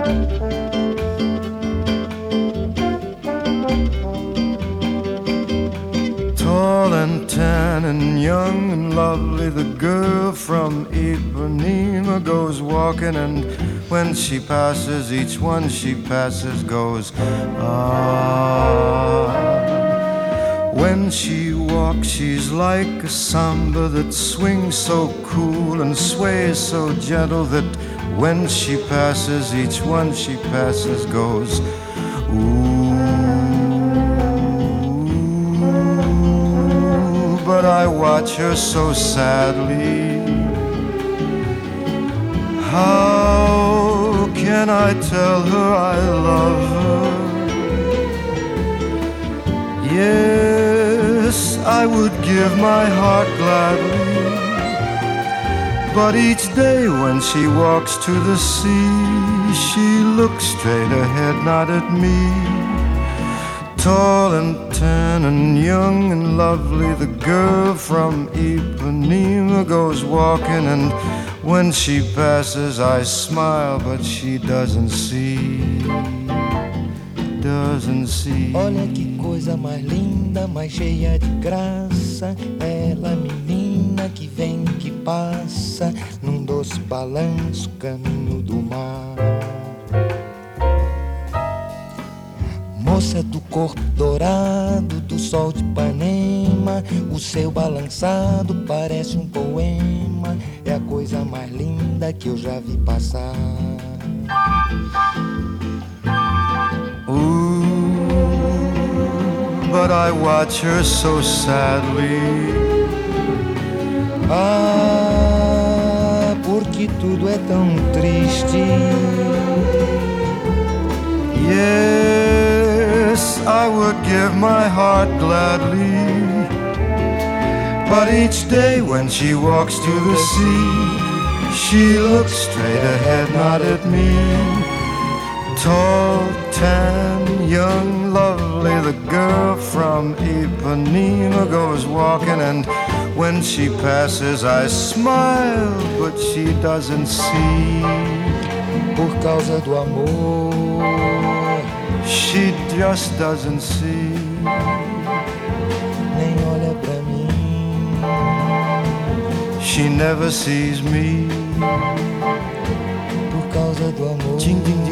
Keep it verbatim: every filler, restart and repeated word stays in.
Tall and tan and young and lovely, the girl from Ipanema goes walking, and when she passes, each one she passes goes, ah. When she walks, she's like a samba that swings so cool and sways so gentle that when she passes, each one she passes goes, ooh. But I watch her so sadly. How can I tell her I love her? Yes, I would give my heart gladly, but each day when she walks to the sea, she looks straight ahead, not at me. Tall and tan and young and lovely, the girl from Ipanema goes walking, and when she passes I smile, but she doesn't see, doesn't see. Olha que coisa mais linda, mais cheia de graça, ela menina que vem, que passa, num doce balanço, caminho do mar. Moça do corpo dourado, do sol de Ipanema, o seu balançado parece um poema, é a coisa mais linda que eu já vi passar. Ooh, but I watch her so sadly. Ah, porque tudo é tão triste. Yes, I would give my heart gladly, but each day when she walks to the sea, she looks straight ahead, not at me. Tall, tan, young, lovely, the girl from Ipanema goes walking, and when she passes I smile, but she doesn't see. Por causa do amor, she just doesn't see. Nem olha pra mim. She never sees me. Por causa do amor. Ding, ding,